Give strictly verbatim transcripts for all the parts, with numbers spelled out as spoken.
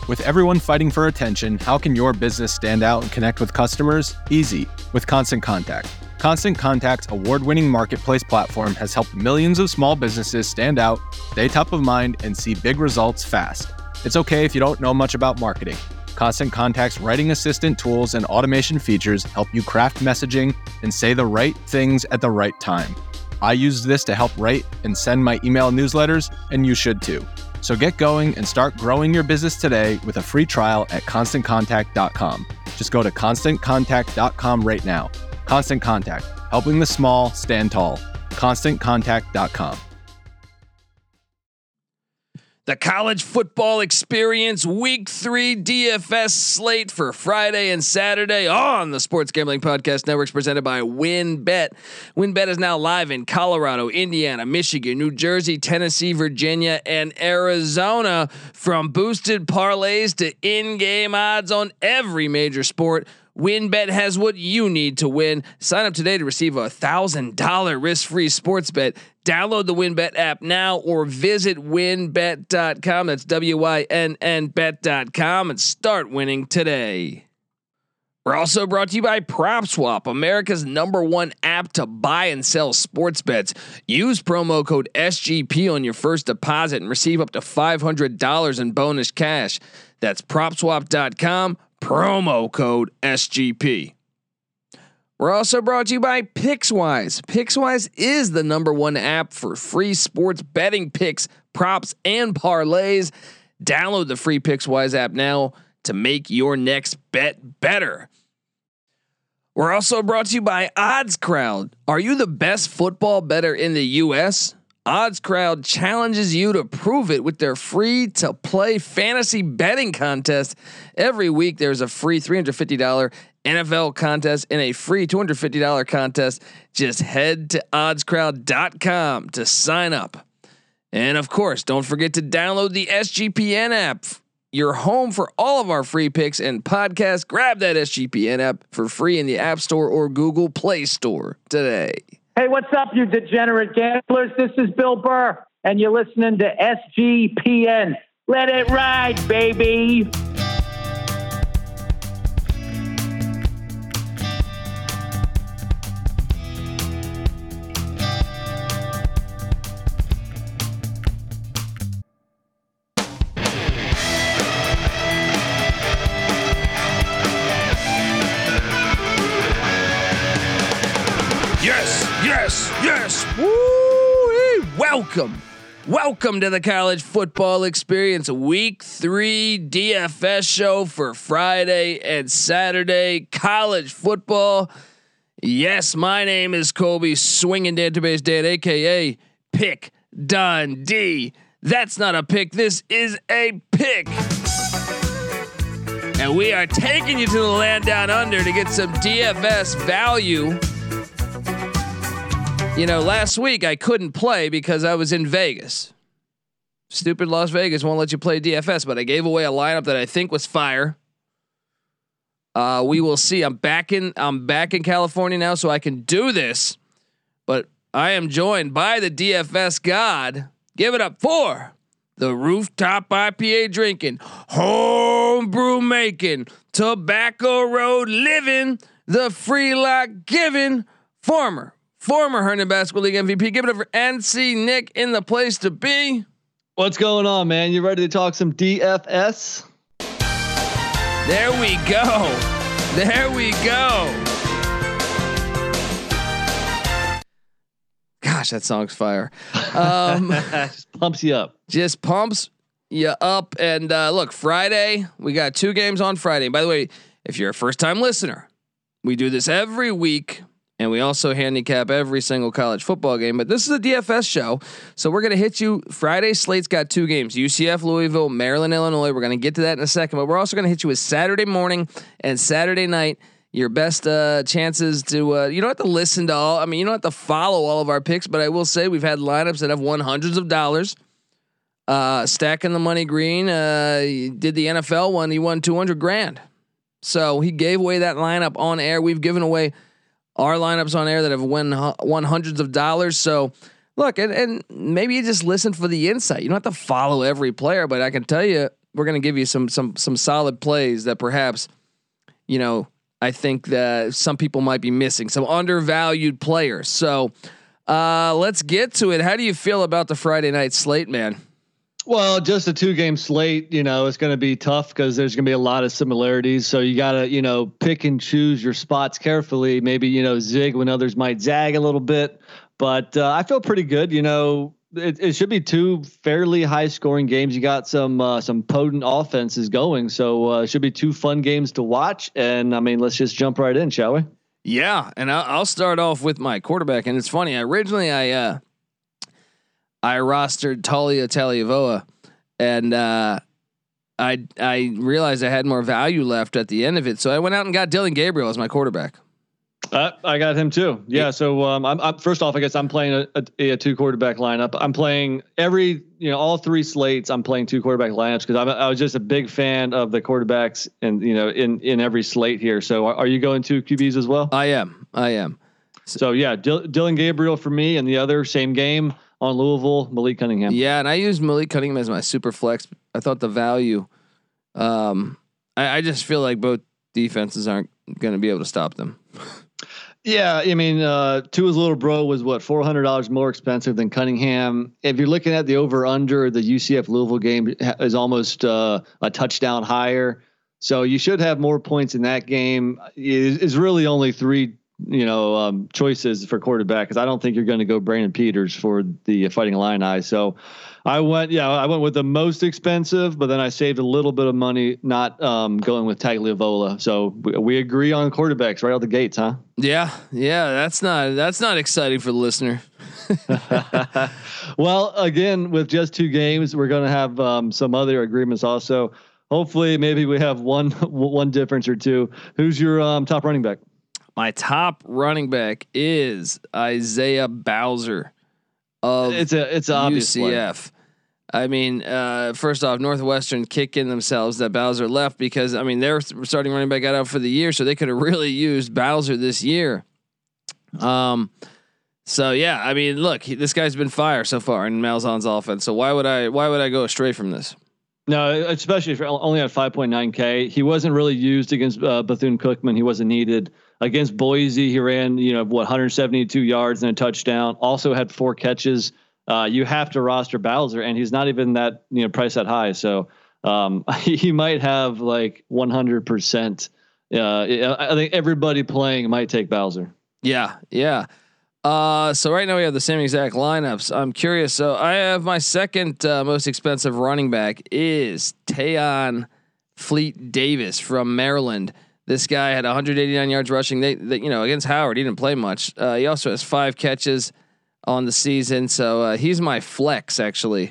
With everyone fighting for attention, how can your business stand out and connect with customers? Easy, with Constant Contact. Constant Contact's award-winning marketplace platform has helped millions of small businesses stand out, stay top of mind, and see big results fast. It's okay if you don't know much about marketing. Constant Contact's writing assistant tools and automation features help you craft messaging and say the right things at the right time. I use this to help write and send my email newsletters, and you should too. So get going and start growing your business today with a free trial at constant contact dot com. Just go to constant contact dot com right now. Constant Contact, helping the small stand tall. constant contact dot com. The college football experience week three D F S slate for Friday and Saturday on the Sports Gambling Podcast Network is presented by WynnBET. WynnBET is now live in Colorado, Indiana, Michigan, New Jersey, Tennessee, Virginia, and Arizona. From boosted parlays to in-game odds on every major sport, WynnBET has what you need to win. Sign up today to receive a one thousand dollars risk-free sports bet. Download the WynnBET app now or visit wynn bet dot com. That's W Y N N bet dot com and start winning today. We're also brought to you by PropSwap, America's number one app to buy and sell sports bets. Use promo code S G P on your first deposit and receive up to five hundred dollars in bonus cash. That's prop swap dot com, promo code S G P. We're also brought to you by Pickswise. Pickswise is the number one app for free sports betting picks, props, and parlays. Download the free Pickswise app now to make your next bet better. We're also brought to you by OddsCrowd. Are you the best football bettor in the U S? OddsCrowd challenges you to prove it with their free to play fantasy betting contest. Every week there's a free three hundred fifty dollars N F L contest and a free two hundred fifty dollars contest. Just head to odds crowd dot com to sign up. And of course, don't forget to download the S G P N app. Your home for all of our free picks and podcasts. Grab that S G P N app for free in the App Store or Google Play Store today. Hey, what's up, you degenerate gamblers? This is Bill Burr, and you're listening to S G P N. Let it ride, baby. Yes, yes. Woo! Welcome. Welcome to the college football experience week three D F S show for Friday and Saturday college football. Yes, my name is Colby Swinging Database Dad, A K A Pick Dundee. That's not a pick. This is a pick. And we are taking you to the land down under to get some D F S value. You know, last week I couldn't play because I was in Vegas. Stupid Las Vegas won't let you play D F S, but I gave away a lineup that I think was fire. Uh, we will see. I'm back in. I'm back in California now, so I can do this. But I am joined by the D F S god. Give it up for the rooftop I P A drinking, homebrew making, tobacco road living, the free lock giving, former. Former Herndon Basketball League M V P. Give it up for N C Nick in the place to be. What's going on, man? You ready to talk some D F S? There we go. There we go. Gosh, that song's fire. Um, just pumps you up. Just pumps you up. And uh, look, Friday, we got two games on Friday. By the way, if you're a first time listener, we do this every week. And we also handicap every single college football game. But this is a D F S show. So we're going to hit you. Friday slate's got two games. U C F, Louisville, Maryland, Illinois. We're going to get to that in a second. But we're also going to hit you with Saturday morning and Saturday night. Your best uh, chances to, uh, you don't have to listen to all. I mean, you don't have to follow all of our picks. But I will say we've had lineups that have won hundreds of dollars. Uh, stacking the money green. Uh, did the N F L one. He won two hundred grand. So he gave away that lineup on air. We've given away our lineups on air that have won won hundreds of dollars. So look, and, and maybe you just listen for the insight. You don't have to follow every player, but I can tell you, we're going to give you some some some solid plays that perhaps, you know, I think that some people might be missing, some undervalued players. So uh, let's get to it. How do you feel about the Friday night slate, man? Well, just a two game slate, you know, it's going to be tough because there's going to be a lot of similarities. So you got to, you know, pick and choose your spots carefully. Maybe, you know, zig when others might zag a little bit, but uh, I feel pretty good. You know, it, it should be two fairly high scoring games. You got some, uh, some potent offenses going. So uh, it should be two fun games to watch. And I mean, let's just jump right in, shall we? Yeah. And I'll, I'll start off with my quarterback. And it's funny. Originally I, uh, I rostered Talia Tagovailoa, and uh, I I realized I had more value left at the end of it, so I went out and got Dillon Gabriel as my quarterback. Uh, I got him too. Yeah. So um, I'm, I'm first off, I guess I'm playing a, a, a two quarterback lineup. I'm playing every, you know, all three slates. I'm playing two quarterback lineups because I'm I was just a big fan of the quarterbacks and you know in in every slate here. So are, are you going two Q Bs as well? I am. I am. So, so yeah, Dill, Dillon Gabriel for me, and the other same game. On Louisville, Malik Cunningham. Yeah, and I used Malik Cunningham as my super flex. I thought the value. Um, I, I just feel like both defenses aren't going to be able to stop them. Yeah, I mean, uh, Tua's little bro was what four hundred dollars more expensive than Cunningham. If you're looking at the over under, the U C F Louisville game is almost uh, a touchdown higher, so you should have more points in that game. It's really only three. You know, um, choices for quarterback because I don't think you're going to go Brandon Peters for the Fighting Illini. So I went, yeah, I went with the most expensive, but then I saved a little bit of money not um, going with Tagovailoa. So we, we agree on quarterbacks right out the gates, huh? Yeah, yeah, that's not that's not exciting for the listener. Well, again, with just two games, we're going to have um, some other agreements also. Hopefully, maybe we have one one difference or two. Who's your um, top running back? My top running back is Isaiah Bowser of it's a it's an U C F. I mean, uh, first off, Northwestern kicking themselves that Bowser left because I mean they're starting running back out for the year, so they could have really used Bowser this year. Um, so yeah, I mean, look, he, this guy's been fire so far in Malzahn's offense. So why would I why would I go astray from this? No, especially if only at five point nine K. He wasn't really used against uh, Bethune-Cookman. He wasn't needed. Against Boise, he ran, you know, what, one hundred seventy-two yards and a touchdown. Also had four catches. Uh, you have to roster Bowser, and he's not even that, you know, priced that high. So um, he might have like one hundred percent. Uh, I think everybody playing might take Bowser. Yeah, yeah. Uh, so right now we have the same exact lineups. I'm curious. So I have my second uh, most expensive running back is Tayon Fleet Davis from Maryland. This guy had one hundred eighty-nine yards rushing. They, they, you know, against Howard, he didn't play much. Uh, he also has five catches on the season, so uh, he's my flex actually.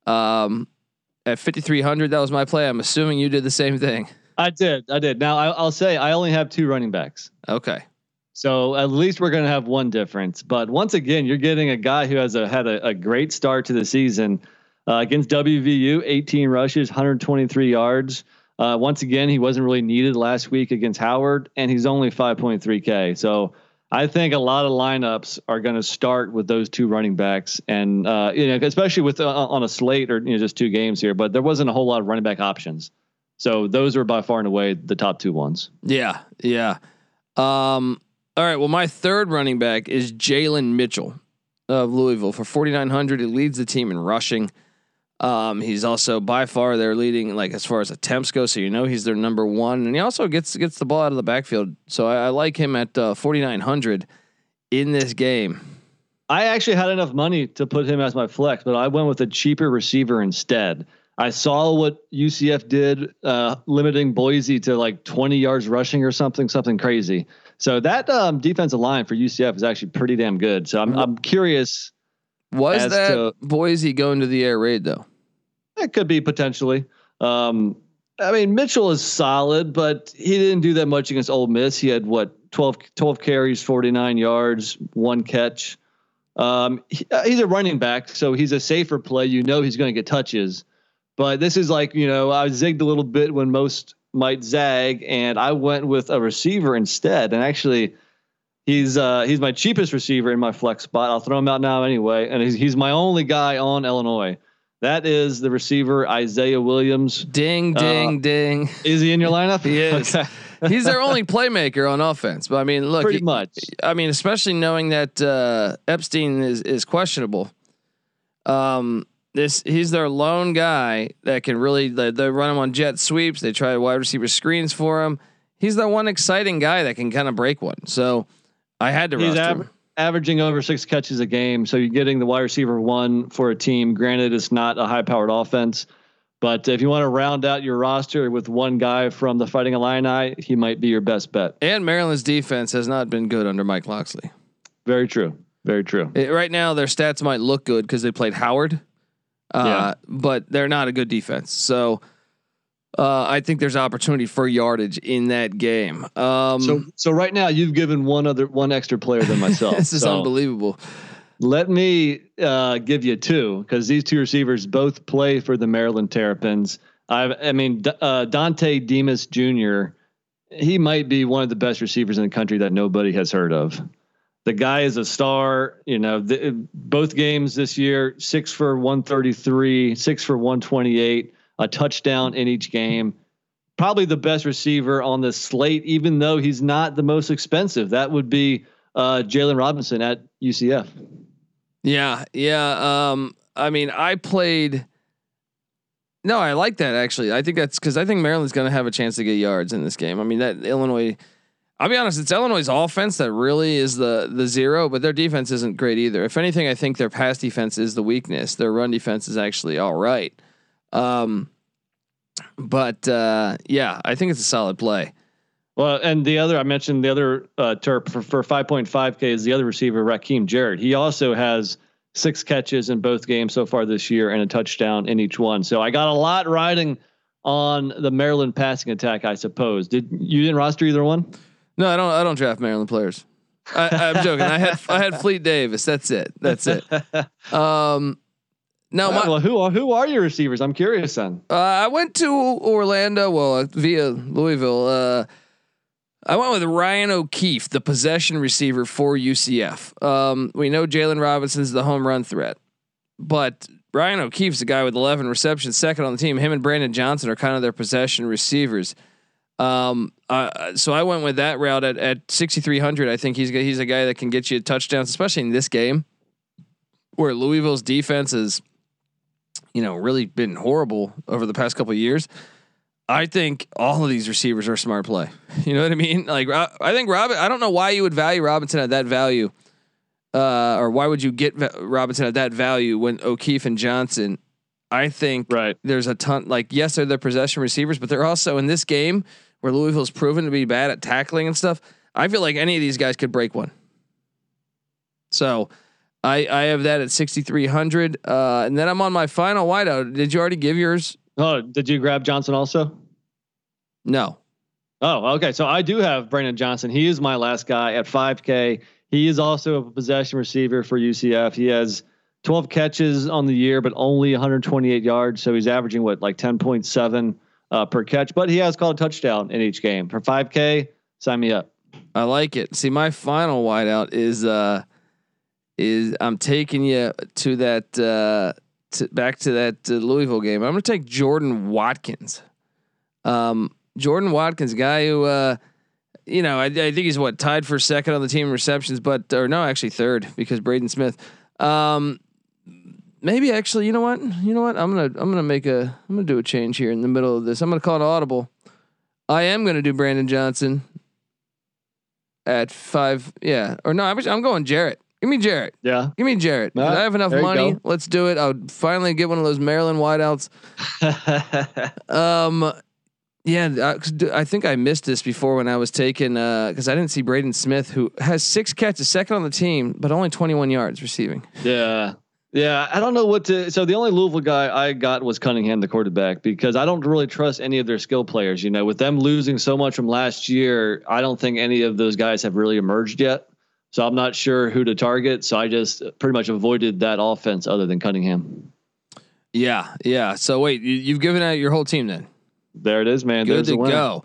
Um, at fifty-three hundred, that was my play. I'm assuming you did the same thing. I did, I did. Now I, I'll say I only have two running backs. Okay, so at least we're going to have one difference. But once again, you're getting a guy who has a, had a, a great start to the season uh, against W V U, eighteen rushes, one hundred twenty-three yards. Uh, once again, he wasn't really needed last week against Howard, and he's only five point three K. So I think a lot of lineups are going to start with those two running backs, and uh, you know, especially with uh, on a slate or you know just two games here. But there wasn't a whole lot of running back options, so those are by far and away the top two ones. Yeah, yeah. Um, all right. Well, my third running back is Jalen Mitchell of Louisville for forty-nine hundred. He leads the team in rushing. Um, he's also by far their leading, like as far as attempts go. So you know he's their number one, and he also gets gets the ball out of the backfield. So I, I like him at uh, forty-nine hundred in this game. I actually had enough money to put him as my flex, but I went with a cheaper receiver instead. I saw what U C F did, uh, limiting Boise to like twenty yards rushing or something, something crazy. So that um, defensive line for U C F is actually pretty damn good. So I'm I'm curious. Was that to, Boise going to the air raid though? It could be potentially. Um, I mean, Mitchell is solid, but he didn't do that much against Ole Miss. He had what twelve, twelve carries, forty-nine yards, one catch. Um, he, he's a running back, so he's a safer play. You know, he's going to get touches, but this is like, you know, I zigged a little bit when most might zag, and I went with a receiver instead. And actually, He's uh, he's my cheapest receiver in my flex spot. I'll throw him out now anyway, and he's he's my only guy on Illinois. That is the receiver Isaiah Williams. Ding, ding, uh, ding. Is he in your lineup? He is. Okay. He's their only playmaker on offense. But I mean, look, pretty he, much. I mean, especially knowing that uh, Epstein is is questionable. Um, this he's their lone guy that can really. They, they run him on jet sweeps. They try wide receiver screens for him. He's the one exciting guy that can kind of break one. So I had to he's roster aver- him. Averaging over six catches a game. So you're getting the wide receiver one for a team. Granted, it's not a high powered offense, but if you want to round out your roster with one guy from the Fighting Illini, he might be your best bet. And Maryland's defense has not been good under Mike Locksley. Very true. Very true. It, right now, their stats might look good because they played Howard, uh, yeah. but they're not a good defense. So uh, I think there's opportunity for yardage in that game. Um, so, so right now you've given one other, one extra player than myself. This is so unbelievable. Let me uh, give you two, because these two receivers both play for the Maryland Terrapins. I've, I mean, uh, Dante Demas Junior He might be one of the best receivers in the country that nobody has heard of. The guy is a star. You know, the, both games this year, six for one thirty-three, six for one twenty-eight, a touchdown in each game. Probably the best receiver on the slate, even though he's not the most expensive. That would be uh, Jalen Robinson at U C F. Yeah, yeah. Um, I mean, I played. No, I like that actually. I think that's because I think Maryland's going to have a chance to get yards in this game. I mean, that Illinois. I'll be honest, it's Illinois' offense that really is the the zero, but their defense isn't great either. If anything, I think their pass defense is the weakness. Their run defense is actually all right. Um, but uh, yeah, I think it's a solid play. Well, and the other I mentioned the other uh, Terp for, for five point five K is the other receiver, Raheem Jarrett. He also has six catches in both games so far this year and a touchdown in each one. So I got a lot riding on the Maryland passing attack, I suppose. Did you didn't roster either one? No, I don't. I don't draft Maryland players. I, I'm joking. I had I had Fleet Davis. That's it. That's it. Um, no, my, well, who are who are your receivers? I'm curious. Then uh, I went to Orlando. Well, uh, via Louisville. Uh, I went with Ryan O'Keefe, the possession receiver for U C F. Um, we know Jalen Robinson's the home run threat, but Ryan O'Keefe's the guy with eleven receptions, second on the team. Him and Brandon Johnson are kind of their possession receivers. Um, uh, so I went with that route at, at sixty-three hundred. I think he's he's a guy that can get you touchdowns, especially in this game where Louisville's defense has, you know, really been horrible over the past couple of years. I think all of these receivers are a smart play. You know what I mean? Like, I think Robin, I don't know why you would value Robinson at that value, uh, or why would you get Robinson at that value when O'Keefe and Johnson, I think right. There's a ton, like, yes, they're their possession receivers, but they're also in this game where Louisville's proven to be bad at tackling and stuff. I feel like any of these guys could break one. So I, I have that at sixty-three hundred. Uh, and then I'm on my final wideout. Did you already give yours? Oh, did you grab Johnson also? No. Oh, okay. So I do have Brandon Johnson. He is my last guy at five K. He is also a possession receiver for U C F. He has twelve catches on the year, but only one hundred twenty-eight yards. So he's averaging what, like ten point seven uh, per catch, but he has caught a touchdown in each game. For five K, sign me up. I like it. See, my final wideout is, uh, is I'm taking you to that, uh, to, back to that uh, Louisville game. I'm going to take Jordan Watkins. Um, Jordan Watkins, guy who, uh, you know, I, I think he's what tied for second on the team in receptions, but or no, actually third because Braden Smith. Um, maybe actually, you know what? You know what? I'm gonna I'm gonna make a I'm gonna do a change here in the middle of this. I'm gonna call it audible. I am gonna do Brandon Johnson at five. Yeah, or no, I'm I'm going Jarrett. Give me Jarrett. Yeah. Give me Jarrett. Right, I have enough money. Let's do it. I'll finally get one of those Maryland wideouts. um, yeah, I, I think I missed this before when I was taking, uh, cause I didn't see Braden Smith, who has six catches, second on the team, but only twenty-one yards receiving. Yeah. Yeah. I don't know what to, so the only Louisville guy I got was Cunningham, the quarterback, because I don't really trust any of their skill players. You know, with them losing so much from last year, I don't think any of those guys have really emerged yet. So I'm not sure who to target. So I just pretty much avoided that offense other than Cunningham. Yeah. Yeah. So wait, you, you've given out your whole team then? There it is, man. Good There's to the winner. go.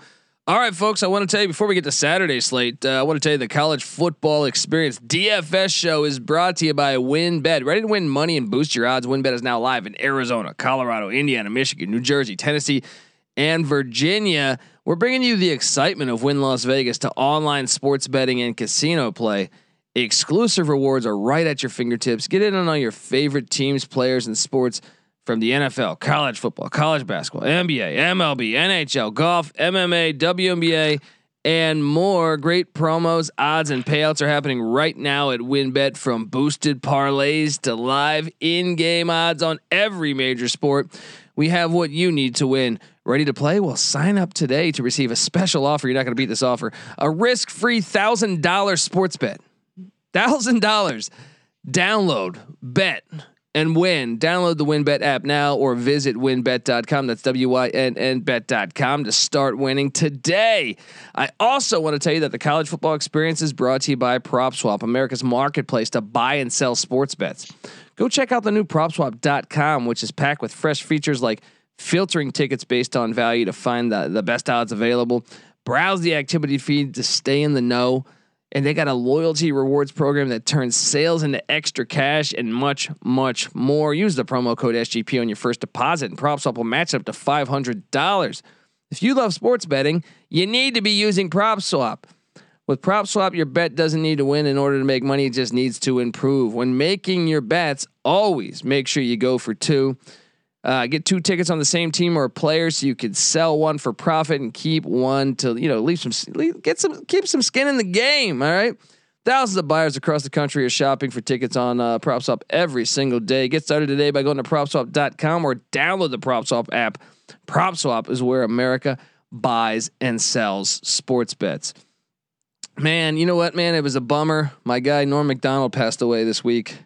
All right, folks, I want to tell you before we get to Saturday slate, uh, I want to tell you the college football experience D F S show is brought to you by WinBet. Ready to win money and boost your odds? WinBet is now live in Arizona, Colorado, Indiana, Michigan, New Jersey, Tennessee, and Virginia. We're bringing you the excitement of Win Las Vegas to online sports betting and casino play. Exclusive rewards are right at your fingertips. Get in on all your favorite teams, players, and sports from the N F L, college football, college basketball, N B A, M L B, N H L, golf, M M A, W N B A, and more. Great promos, odds, and payouts are happening right now at WinBet, from boosted parlays to live in-game odds on every major sport. We have what you need to win. Ready to play? Well, sign up today to receive a special offer. You're not going to beat this offer. A risk-free one thousand dollars sports bet. one thousand dollars. Download, bet, and win. Download the WinBet app now or visit win bet dot com. That's W Y N N bet dot com to start winning today. I also want to tell you that the college football experience is brought to you by PropSwap, America's marketplace to buy and sell sports bets. Go check out the new prop swap dot com, which is packed with fresh features like filtering tickets based on value to find the, the best odds available. Browse the activity feed to stay in the know. And they got a loyalty rewards program that turns sales into extra cash and much, much more. Use the promo code S G P on your first deposit, and PropSwap will match up to five hundred dollars. If you love sports betting, you need to be using PropSwap. With PropSwap, your bet doesn't need to win in order to make money. It just needs to improve. When making your bets, always make sure you go for two. Uh, get two tickets on the same team or a player, so you could sell one for profit and keep one to, you know, leave some, leave, get some, keep some skin in the game. All right. Thousands of buyers across the country are shopping for tickets on uh, PropSwap every single day. Get started today by going to prop swap dot com or download the PropSwap app. PropSwap is where America buys and sells sports bets. Man, you know what, man? It was a bummer. My guy Norm Macdonald passed away this week.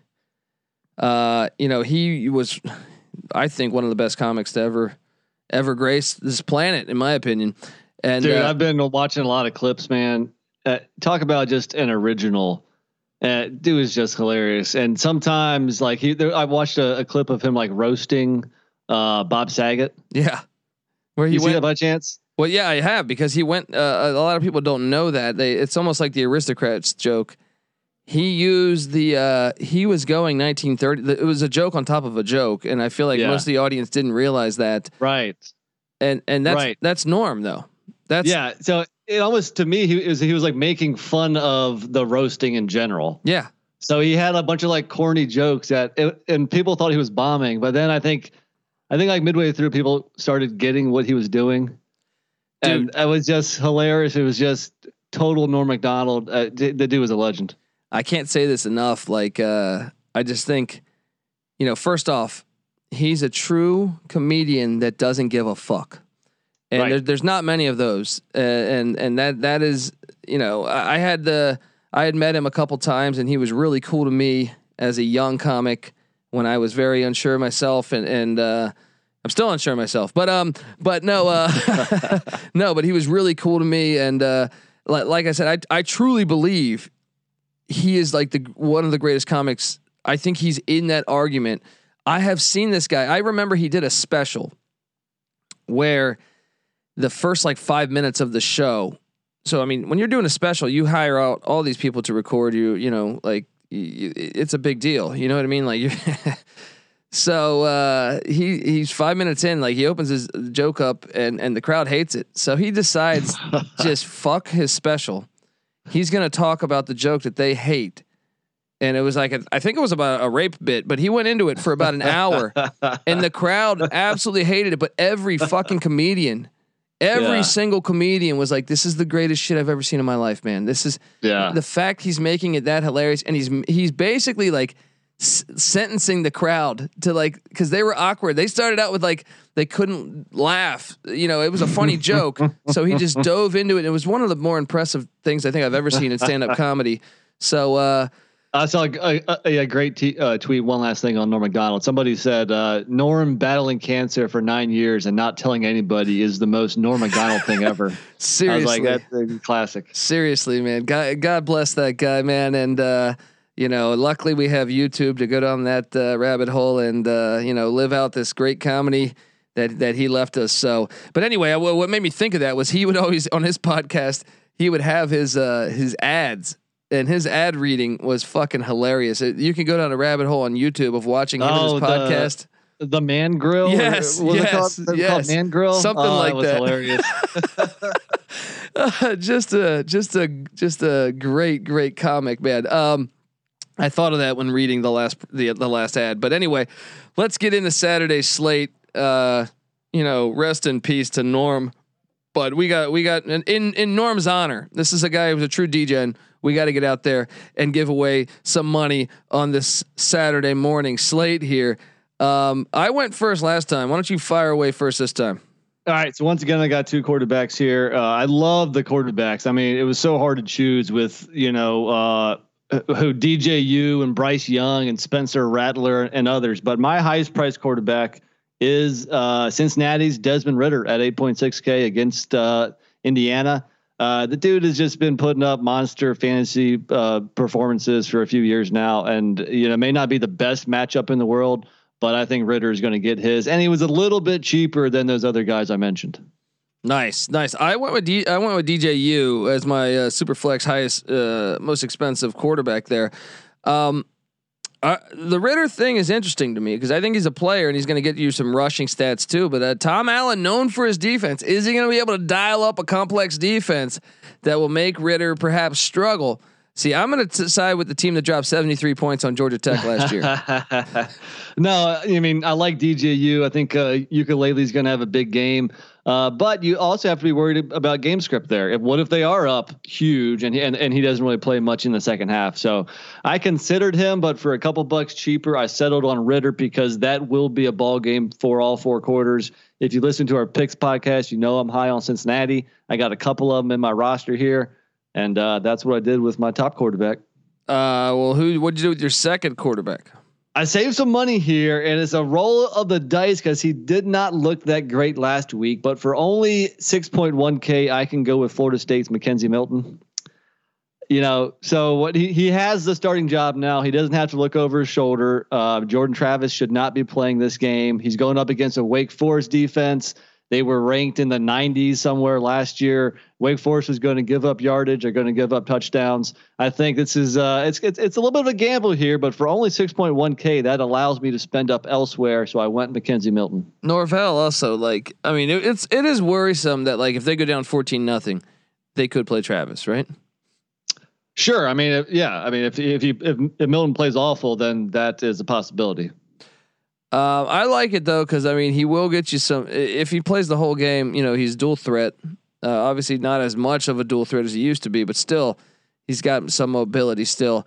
Uh, you know, he was, I think, one of the best comics to ever, ever grace this planet, in my opinion. And dude, uh, I've been watching a lot of clips, man. Uh, talk about just an original. Uh, dude is just hilarious. And sometimes, like he, there, I watched a, a clip of him like roasting uh, Bob Saget. Yeah, where he you went see that by chance? Well, yeah, I have, because he went. Uh, a lot of people don't know that. They, it's almost like the Aristocrats joke. He used the. Uh, he was going nineteen thirty. It was a joke on top of a joke, and I feel like Yeah. most of the audience didn't realize that. Right. And and that's Right. that's Norm though. That's Yeah. So it almost, to me, he was he was like making fun of the roasting in general. yeah. So he had a bunch of like corny jokes that, it, and people thought he was bombing. But then I think, I think like midway through, people started getting what he was doing. And Dude. it was just hilarious. It was just total Norm Macdonald. Uh, d- the dude was a legend. I can't say this enough. Like, uh, I just think, you know, first off, he's a true comedian that doesn't give a fuck, and Right. there, there's not many of those. Uh, and and that that is, you know, I, I had the I had met him a couple times, and he was really cool to me as a young comic when I was very unsure of myself, and and uh, I'm still unsure of myself, but um, but no, uh, no, but he was really cool to me, and uh, like like I said, I I truly believe he is like the one of the greatest comics. I think he's in that argument. I have seen this guy. I remember he did a special where the first like five minutes of the show. So, I mean, when you're doing a special, you hire out all these people to record you, you know, like you, it's a big deal. You know what I mean? Like, you so, uh, he, he's five minutes in, like he opens his joke up and, and the crowd hates it. So he decides just fuck his special. He's going to talk about the joke that they hate. And it was like, a, I think it was about a rape bit, but he went into it for about an hour and the crowd absolutely hated it. But every fucking comedian, every Yeah. single comedian was like, this is the greatest shit I've ever seen in my life, man. This is Yeah. the fact he's making it that hilarious. And he's, he's basically like s- sentencing the crowd to like, cause they were awkward. They started out with like, they couldn't laugh, you know, it was a funny joke. So he just dove into it. It was one of the more impressive things I think I've ever seen in stand-up comedy. So, uh, I saw a, a, a great t- uh, tweet. One last thing on Norm Macdonald. Somebody said uh, Norm battling cancer for nine years and not telling anybody is the most Norm Macdonald thing ever. seriously. I was like, that's a classic. Seriously, man. God, God bless that guy, man. And, uh, you know, luckily we have YouTube to go down that uh, rabbit hole and, uh, you know, live out this great comedy that that he left us. So, but anyway, what made me think of that was he would always on his podcast he would have his uh, his ads. And his ad reading was fucking hilarious. It, you can go down a rabbit hole on YouTube of watching him oh, and his podcast. The, the Man Grill. Yes, what yes, was it called? yes. Called Man Grill. Something oh, like that. Was that. Hilarious. uh, just a just a just a great great comic, man. Um, I thought of that when reading the last the the last ad. But anyway, let's get into Saturday's slate. Uh, you know, rest in peace to Norm. But we got we got in in Norm's honor. This is a guy who's a true D J. We got to get out there and give away some money on this Saturday morning slate here. Um, I went first last time. Why don't you fire away first this time? All right. So once again, I got two quarterbacks here. Uh, I love the quarterbacks. I mean, it was so hard to choose with, you know, uh, who D J U and Bryce Young and Spencer Rattler and others. But my highest priced quarterback is uh, Cincinnati's Desmond Ridder at eight point six K against uh, Indiana. Uh, the dude has just been putting up monster fantasy uh, performances for a few years now, and you know may not be the best matchup in the world, but I think Ridder is going to get his, and he was a little bit cheaper than those other guys I mentioned. Nice, nice. I went with D, I went with D J U as my uh, super flex highest, uh, most expensive quarterback there. Um, Uh, the Ridder thing is interesting to me because I think he's a player and he's going to get you some rushing stats too. But uh, Tom Allen, known for his defense, is he going to be able to dial up a complex defense that will make Ridder perhaps struggle? See, I'm going to side with the team that dropped seventy-three points on Georgia Tech last year. No, I mean I like D J U. I think uh, Ukulele's going to have a big game, uh, but you also have to be worried about game script there. If what if they are up huge and and and he doesn't really play much in the second half? So I considered him, but for a couple bucks cheaper, I settled on Ridder because that will be a ball game for all four quarters. If you listen to our picks podcast, you know I'm high on Cincinnati. I got a couple of them in my roster here. And uh, that's what I did with my top quarterback. Uh, well, who? What did you do with your second quarterback? I saved some money here, and it's a roll of the dice because he did not look that great last week. But for only six point one K, I can go with Florida State's Mackenzie Milton. You know, so what he he has the starting job now. He doesn't have to look over his shoulder. Uh, Jordan Travis should not be playing this game. He's going up against a Wake Forest defense. They were ranked in the nineties somewhere last year. Wake Forest is going to give up yardage. They're going to give up touchdowns. I think this is uh, it's it's it's a little bit of a gamble here, but for only six point one K, that allows me to spend up elsewhere. So I went Mackenzie Milton. Norvell also like. I mean, it, it's it is worrisome that like if they go down fourteen nothing, they could play Travis, right? Sure. I mean, if, yeah. I mean, if if you if, if Milton plays awful, then that is a possibility. Uh, I like it though because I mean he will get you some if he plays the whole game. You know he's dual threat. Uh, obviously not as much of a dual threat as he used to be, but still he's got some mobility still.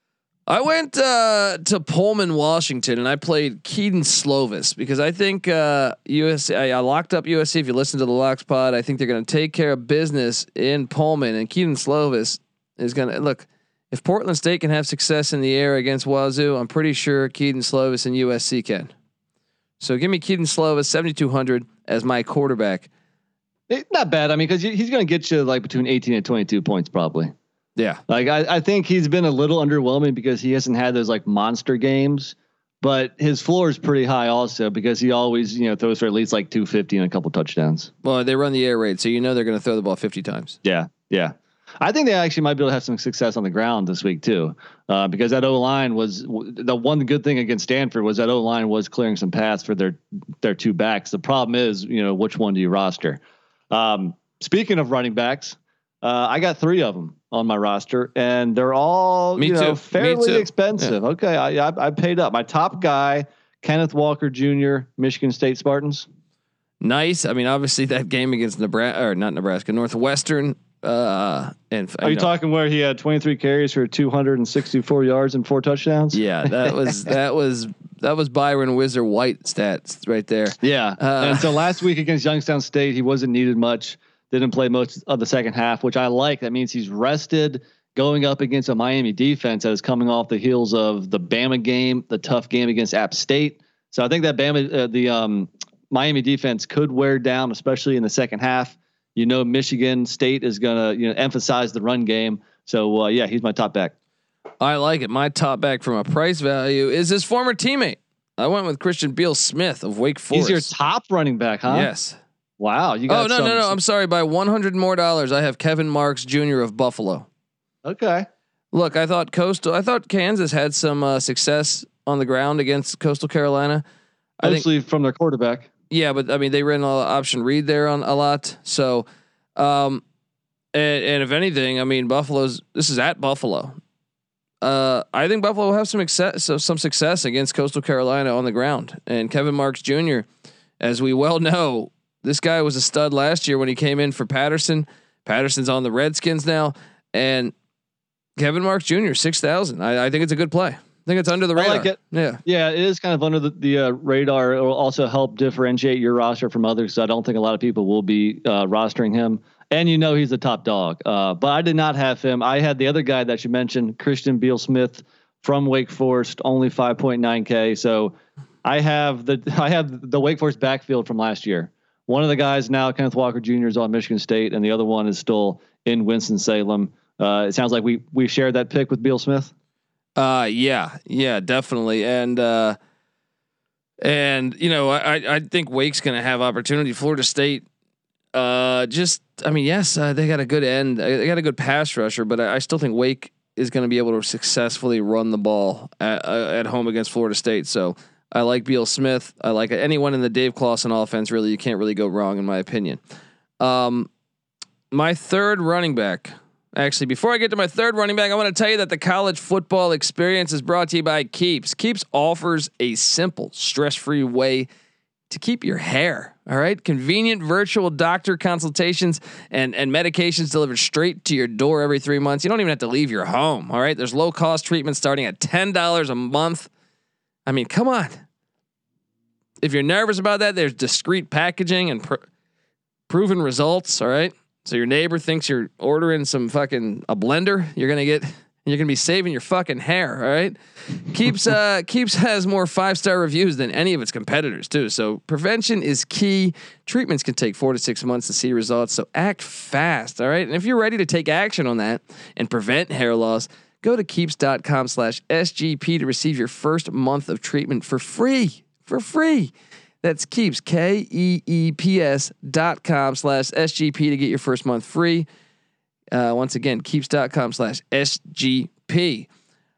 I went uh, to Pullman, Washington, and I played Keaton Slovis because I think uh, U S C. I, I locked up U S C. If you listen to the Locks Pod, I think they're going to take care of business in Pullman, and Keaton Slovis is going to look. If Portland State can have success in the air against Wazoo, I'm pretty sure Keaton Slovis and U S C can. So give me Keaton Slovis seventy-two hundred as my quarterback. It, not bad. I mean, because he's going to get you like between eighteen and twenty-two points probably. Yeah. Like I, I think he's been a little underwhelming because he hasn't had those like monster games, but his floor is pretty high also because he always, you know, throws for at least like two fifty and a couple touchdowns. Well, they run the air raid, so you know they're going to throw the ball fifty times. Yeah. Yeah. I think they actually might be able to have some success on the ground this week too, uh, because that O line was the one good thing against Stanford was that O line was clearing some paths for their their two backs. The problem is, you know, which one do you roster? Um, speaking of running backs, uh, I got three of them on my roster, and they're all Me you know too. fairly Me too. expensive. Yeah. Okay, I, I I paid up. My top guy, Kenneth Walker Junior, Michigan State Spartans. Nice. I mean, obviously that game against Nebraska or not Nebraska, Northwestern. Uh, and Are you know, talking where he had twenty-three carries for two hundred sixty-four yards and four touchdowns? Yeah, that was that was that was Byron Whizzer White stats right there. Yeah. Uh, and so last week against Youngstown State, he wasn't needed much. Didn't play most of the second half, which I like. That means he's rested going up against a Miami defense that is coming off the heels of the Bama game, the tough game against App State. So I think that Bama, uh, the um, Miami defense could wear down, especially in the second half. You know, Michigan State is going to, you know, emphasize the run game. So uh, yeah, he's my top back. I like it. My top back from a price value is his former teammate, I went with Christian Beal Smith of Wake Forest. He's your top running back, huh? Yes. Wow. You got oh no some, no no! I'm sorry. By one hundred more dollars, I have Kevin Marks Junior of Buffalo. Okay. Look, I thought Coastal. I thought Kansas had some uh, success on the ground against Coastal Carolina. Mostly I think, from their quarterback. Yeah, but I mean they ran a option read there on a lot. So, um, and, and if anything, I mean Buffalo's. This is at Buffalo. Uh, I think Buffalo will have some success, so some success against Coastal Carolina on the ground. And Kevin Marks Junior, as we well know, this guy was a stud last year when he came in for Patterson. Patterson's on the Redskins now, and Kevin Marks Junior six thousand. I, I think it's a good play. I think it's under the radar. I like it. Yeah, yeah, it is kind of under the, the uh, radar. It will also help differentiate your roster from others. So I don't think a lot of people will be uh, rostering him. And you know he's the top dog. Uh, but I did not have him. I had the other guy that you mentioned, Christian Beal Smith from Wake Forest, only five point nine K. So I have the I have the Wake Forest backfield from last year. One of the guys now, Kenneth Walker Junior, is on Michigan State, and the other one is still in Winston-Salem. Uh, it sounds like we we shared that pick with Beal Smith. Uh, yeah, yeah, definitely. And uh, and you know, I I think Wake's going to have opportunity. Florida State. Uh, just, I mean, yes, uh, they got a good end. They got a good pass rusher, but I, I still think Wake is going to be able to successfully run the ball at, uh, at home against Florida State. So I like Beal Smith. I like anyone in the Dave Clawson offense. Really, you can't really go wrong in my opinion. Um, my third running back. Actually, before I get to my third running back, I want to tell you that the college football experience is brought to you by Keeps. Keeps offers a simple, stress-free way to keep your hair. All right. Convenient virtual doctor consultations and, and medications delivered straight to your door every three months. You don't even have to leave your home. All right. There's low cost treatment starting at ten dollars a month. I mean, come on. If you're nervous about that, there's discreet packaging and pr- proven results. All right. So your neighbor thinks you're ordering some fucking a blender. You're going to get, you're going to be saving your fucking hair. All right. Keeps, uh, Keeps has more five-star reviews than any of its competitors too. So prevention is key. Treatments can take four to six months to see results. So act fast. All right. And if you're ready to take action on that and prevent hair loss, go to keeps.com slash SGP to receive your first month of treatment for free, for free. That's Keeps, K E E P S dot com slash S G P to get your first month free. Uh, once again, keeps.com slash S G P.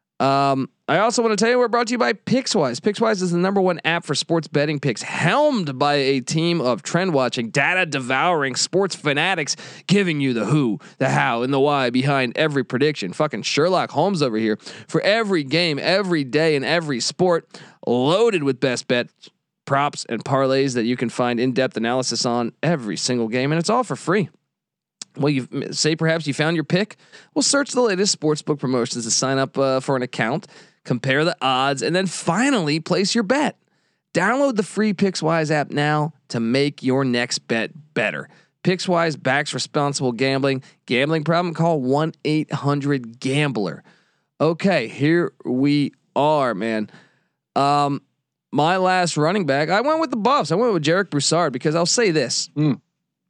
Um, I also want to tell you we're brought to you by Pickswise. Pickswise is the number one app for sports betting picks, helmed by a team of trend watching, data devouring sports fanatics, giving you the who, the how, and the why behind every prediction. Fucking Sherlock Holmes over here for every game, every day, and every sport, loaded with best bets, props, and parlays that you can find in-depth analysis on every single game, and it's all for free. Well, you say perhaps you found your pick. Well, search the latest sportsbook promotions to sign up uh, for an account, compare the odds, and then finally place your bet. Download the free Pickswise app now to make your next bet better. Pickswise backs responsible gambling. Gambling problem? Call one eight hundred gambler. Okay, here we are, man. Um, my last running back, I went with the Buffs. I went with Jarek Broussard because I'll say this. Mm.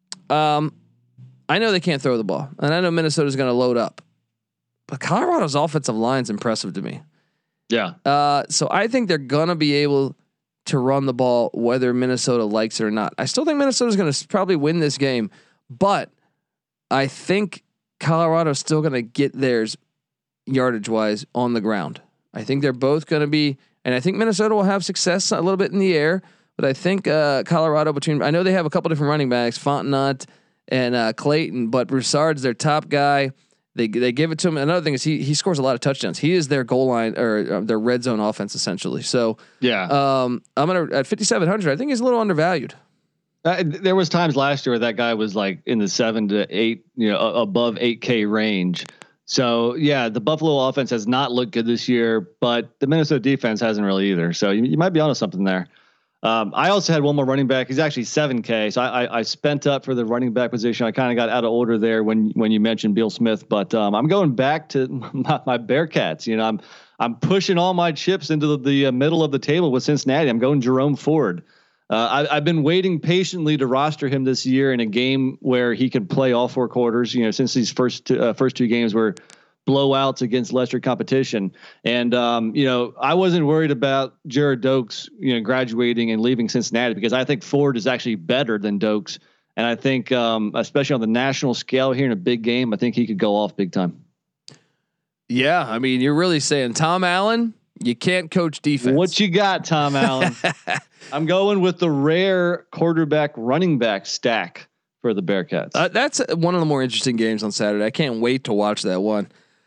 Um, I know they can't throw the ball, and I know Minnesota's going to load up, but Colorado's offensive line's impressive to me. Yeah. Uh, so I think they're going to be able to run the ball whether Minnesota likes it or not. I still think Minnesota's going to probably win this game, but I think Colorado's still going to get theirs yardage wise on the ground. I think they're both going to be, and I think Minnesota will have success a little bit in the air, but I think uh, Colorado between, I know they have a couple different running backs, Fontenot and uh, Clayton, but Broussard's their top guy. They they give it to him. Another thing is he he scores a lot of touchdowns. He is their goal line or uh, their red zone offense essentially. So yeah, um, I'm gonna at fifty-seven hundred. I think he's a little undervalued. Uh, there was times last year where that guy was like in the seven to eight, you know, above eight K range. So yeah, the Buffalo offense has not looked good this year, but the Minnesota defense hasn't really either. So you, you might be onto something there. Um, I also had one more running back. He's actually seven K. So I, I, I spent up for the running back position. I kind of got out of order there when, when you mentioned Beal Smith, but um, I'm going back to my, my Bearcats. You know, I'm, I'm pushing all my chips into the, the uh, middle of the table with Cincinnati. I'm going Jerome Ford. Uh, I, I've been waiting patiently to roster him this year in a game where he could play all four quarters, you know, since these first two, uh, first two games were blowouts against lesser competition. And, um, you know, I wasn't worried about Jared Dokes, you know, graduating and leaving Cincinnati because I think Ford is actually better than Dokes. And I think, um, especially on the national scale here in a big game, I think he could go off big time. Yeah. I mean, you're really saying Tom Allen, you can't coach defense. What you got, Tom Allen? I'm going with the rare quarterback running back stack for the Bearcats. Uh, that's one of the more interesting games on Saturday. I can't wait to watch that one.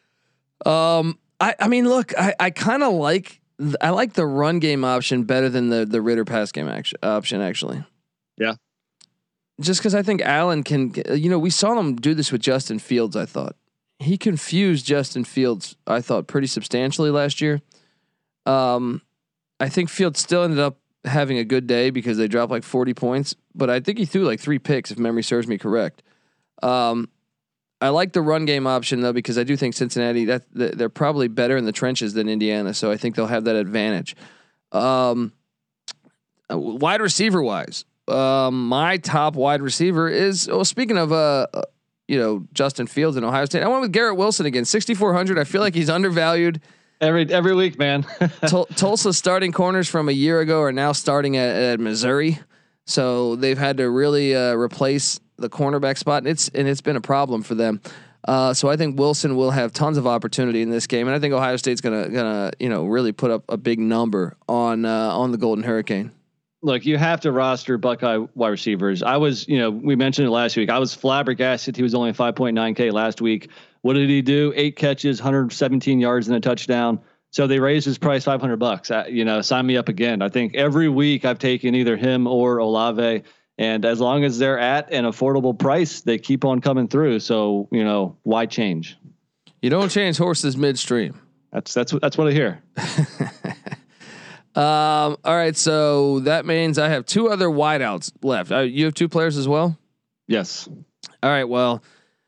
Um, I, I mean, look, I, I kind of like, th- I like the run game option better than the, the Ritter pass game action, option actually. Yeah. Just because I think Allen can, you know, we saw him do this with Justin Fields. I thought he confused Justin Fields. I thought pretty substantially last year. Um, I think Fields still ended up having a good day because they dropped like forty points, but I think he threw like three picks if memory serves me correct. Um, I like the run game option though, because I do think Cincinnati that they're probably better in the trenches than Indiana. So I think they'll have that advantage. Um, wide receiver wise, um, my top wide receiver is, well, speaking of, uh, you know, Justin Fields in Ohio State, I went with Garrett Wilson again, sixty-four hundred. I feel like he's undervalued. Every every week, man. Tul- Tulsa starting corners from a year ago are now starting at, at Missouri, so they've had to really uh, replace the cornerback spot, and it's and it's been a problem for them. Uh, so I think Wilson will have tons of opportunity in this game, and I think Ohio State's gonna gonna you know really put up a big number on uh, on the Golden Hurricane. Look, you have to roster Buckeye wide receivers. I was, you know, we mentioned it last week. I was flabbergasted. He was only five point nine K last week. What did he do? Eight catches, one hundred seventeen yards and a touchdown. So they raised his price five hundred bucks. Uh, you know, sign me up again. I think every week I've taken either him or Olave, and as long as they're at an affordable price, they keep on coming through. So, you know, why change? You don't change horses midstream. That's that's that's what I hear. um. All right. So that means I have two other wideouts left. Uh, you have two players as well. Yes. All right. Well.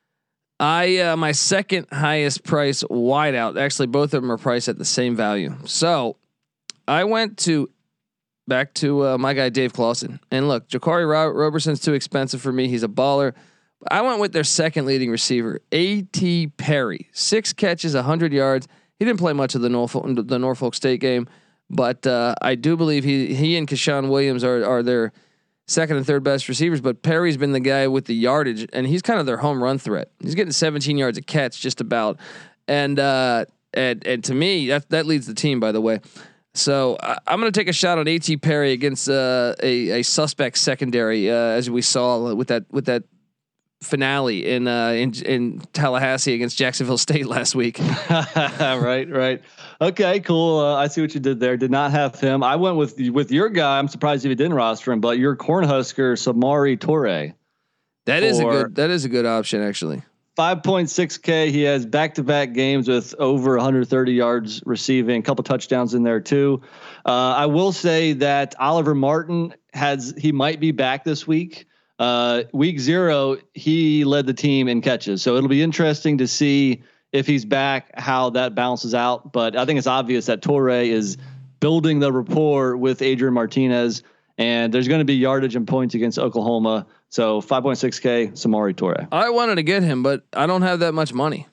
I uh, my second highest price wideout. Actually, both of them are priced at the same value. So I went to back to uh, my guy Dave Clawson, and look, Ja'Cory Ro- Roberson's too expensive for me. He's a baller. I went with their second leading receiver, A T Perry, six catches, a hundred yards. He didn't play much of the Norfolk the Norfolk State game, but uh, I do believe he he and Keshawn Williams are are their second and third best receivers, but Perry's been the guy with the yardage, and he's kind of their home run threat. He's getting seventeen yards a catch, just about, and uh, and and to me, that that leads the team, by the way. So uh, I'm going to take a shot on A T Perry against uh, a a suspect secondary, uh, as we saw with that with that finale in uh, in in Tallahassee against Jacksonville State last week. right, right. Okay, cool. Uh, I see what you did there. Did not have him. I went with with your guy. I'm surprised if you didn't roster him, but your Cornhusker Samori Toure. That is a good. That is a good option, actually. five point six K. He has back-to-back games with over one hundred thirty yards receiving, a couple touchdowns in there too. Uh, I will say that Oliver Martin has. He might be back this week. Uh, week zero, he led the team in catches, so it'll be interesting to see if he's back, how that balances out. But I think it's obvious that Toure is building the rapport with Adrian Martinez, and there's going to be yardage and points against Oklahoma. So five point six K, Samori Toure. I wanted to get him, but I don't have that much money.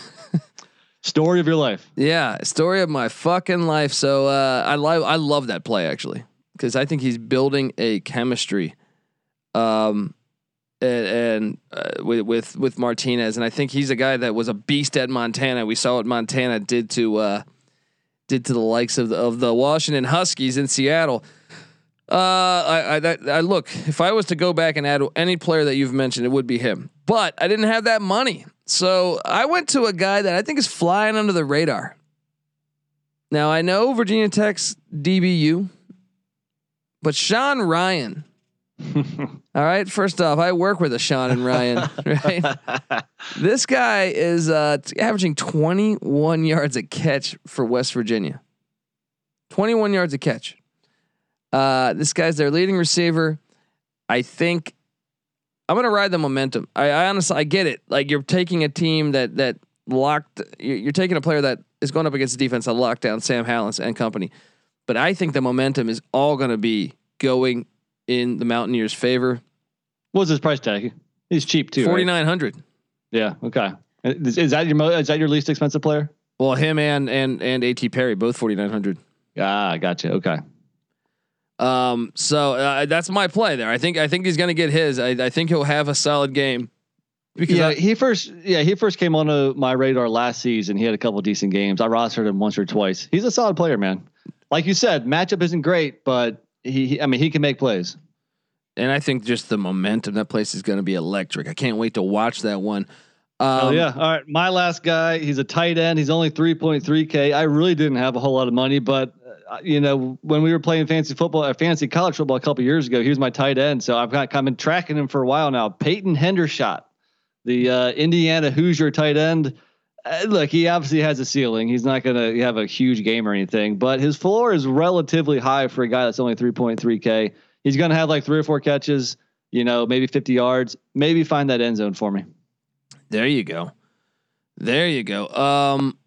Story of your life. Yeah, story of my fucking life. So uh, I love I love that play actually, because I think he's building a chemistry. Um, and, and uh, with, with, with Martinez. And I think he's a guy that was a beast at Montana. We saw what Montana did to, uh, did to the likes of the, of the Washington Huskies in Seattle. Uh, I, I, that, I look, if I was to go back and add any player that you've mentioned, it would be him, but I didn't have that money. So I went to a guy that I think is flying under the radar. Now I know Virginia Tech's D B U, but Sean Ryan. All right. First off, I work with a Sean and Ryan, right? This guy is uh, averaging twenty-one yards a catch for West Virginia. twenty-one yards a catch. Uh, this guy's their leading receiver. I think I'm going to ride the momentum. I, I honestly, I get it. Like you're taking a team that, that locked, you're taking a player that is going up against the defense that locked down Sam Howell and company. But I think the momentum is all going to be going in the Mountaineers' favor. What's his price tag? He's cheap too. forty-nine hundred. Right? Yeah. Okay. Is, is that your mo- is that your least expensive player? Well, him and and and A T Perry, both forty-nine hundred. Ah, gotcha. Okay. Um, so uh, that's my play there. I think I think he's going to get his. I, I think he'll have a solid game. Because yeah, I, he first yeah he first came onto my radar last season. He had a couple of decent games. I rostered him once or twice. He's a solid player, man. Like you said, matchup isn't great, but he, he I mean he can make plays. And I think just the momentum, that place is going to be electric. I can't wait to watch that one. Um, oh yeah. All right. My last guy, he's a tight end. He's only three point three K. I really didn't have a whole lot of money, but uh, you know, when we were playing fantasy football, uh, fantasy college football a couple years ago, he was my tight end. So I've got, I've been tracking him for a while now. Peyton Hendershot, the uh, Indiana Hoosier tight end. Uh, look, he obviously has a ceiling. He's not going to have a huge game or anything, but his floor is relatively high for a guy that's only three point three K. He's going to have like three or four catches, you know, maybe fifty yards, maybe find that end zone for me. There you go. There you go. Um,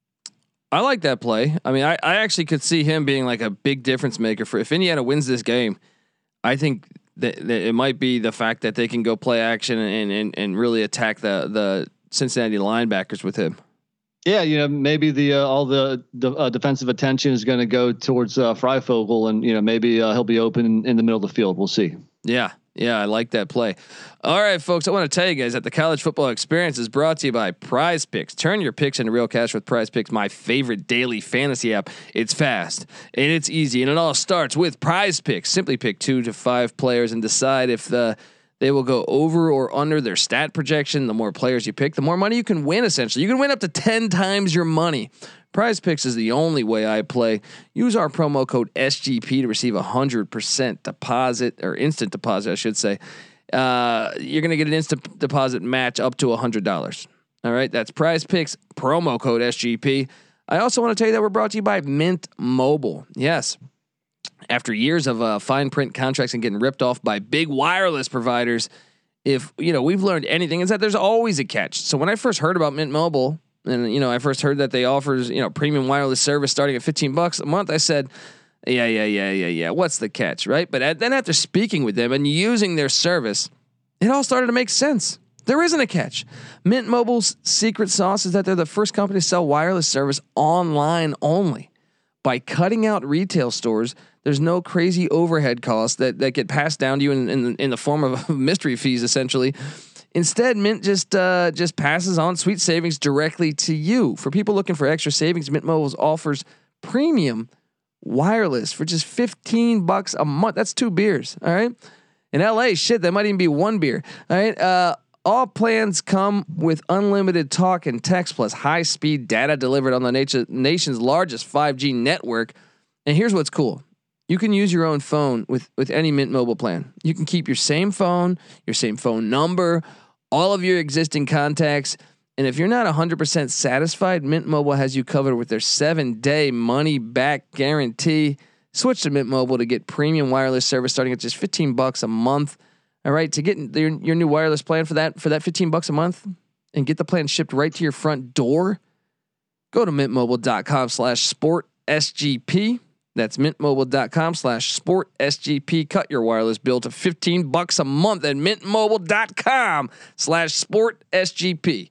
I like that play. I mean, I, I actually could see him being like a big difference maker for if Indiana wins this game. I think that, that it might be the fact that they can go play action and and, and really attack the the Cincinnati linebackers with him. Yeah, you know, maybe the uh, all the, the uh, defensive attention is going to go towards uh, Freifogel, and you know maybe uh, he'll be open in, in the middle of the field. We'll see. Yeah, yeah, I like that play. All right, folks, I want to tell you guys that the College Football Experience is brought to you by Prize Picks. Turn your picks into real cash with Prize Picks, my favorite daily fantasy app. It's fast and it's easy, and it all starts with Prize Picks. Simply pick two to five players and decide if the they will go over or under their stat projection. The more players you pick, the more money you can win. Essentially, you can win up to ten times your money. Prize Picks is the only way I play. Use our promo code S G P to receive a hundred percent deposit or instant deposit, I should say. Uh, you're gonna get an instant deposit match up to a hundred dollars. All right, that's Prize Picks promo code S G P. I also want to tell you that we're brought to you by Mint Mobile. Yes. After years of uh, fine print contracts and getting ripped off by big wireless providers, if you know we've learned anything, is that there's always a catch. So when I first heard about Mint Mobile, and you know I first heard that they offers you know premium wireless service starting at fifteen bucks a month, I said, yeah, yeah, yeah, yeah, yeah. What's the catch, right? But at, then after speaking with them and using their service, it all started to make sense. There isn't a catch. Mint Mobile's secret sauce is that they're the first company to sell wireless service online only. By cutting out retail stores, there's no crazy overhead costs that, that get passed down to you in, in, in the form of mystery fees, essentially. Instead, Mint just uh, just passes on sweet savings directly to you. For people looking for extra savings, Mint Mobile offers premium wireless for just fifteen bucks a month. That's two beers, all right? In L A, shit, that might even be one beer, all right? Uh, all plans come with unlimited talk and text plus high-speed data delivered on the nation, nation's largest five G network. And here's what's cool. You can use your own phone with, with any Mint Mobile plan. You can keep your same phone, your same phone number, all of your existing contacts. And if you're not one hundred percent satisfied, Mint Mobile has you covered with their seven-day money-back guarantee. Switch to Mint Mobile to get premium wireless service starting at just fifteen bucks a month. All right, to get your, your new wireless plan for that for that fifteen bucks a month and get the plan shipped right to your front door, go to mintmobile.com slash sport SGP. That's mintmobile.com slash sport SGP. Cut your wireless bill to fifteen bucks a month at mintmobile.com slash sport SGP.